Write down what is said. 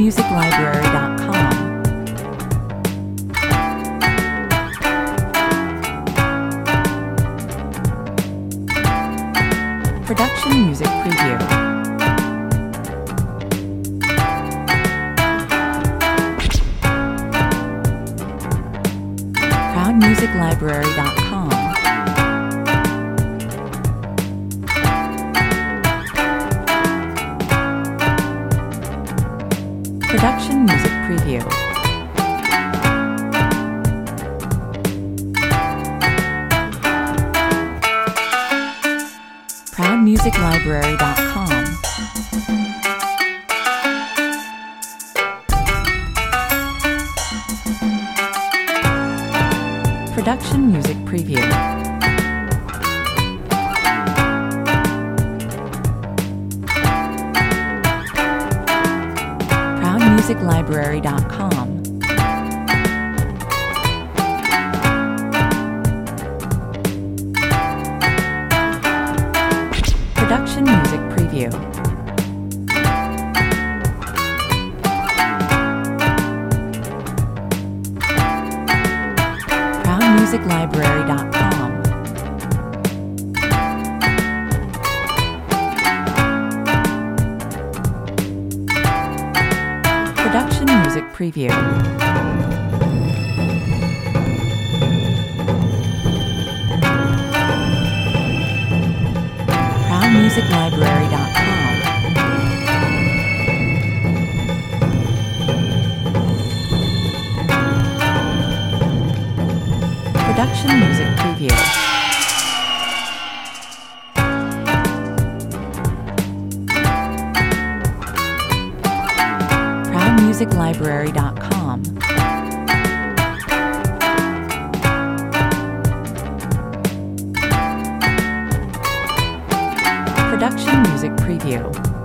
ProudMusicLibrary.com. Production Music Preview. ProudMusicLibrary.com. Production Music Preview. ProudMusicLibrary.com. Production Music Preview. ProudMusicLibrary.com. Production Music Preview. ProudMusicLibrary.com. Production Music Preview. ProudMusicLibrary.com. Production Music Preview. ProudMusicLibrary.com. Production Music Preview.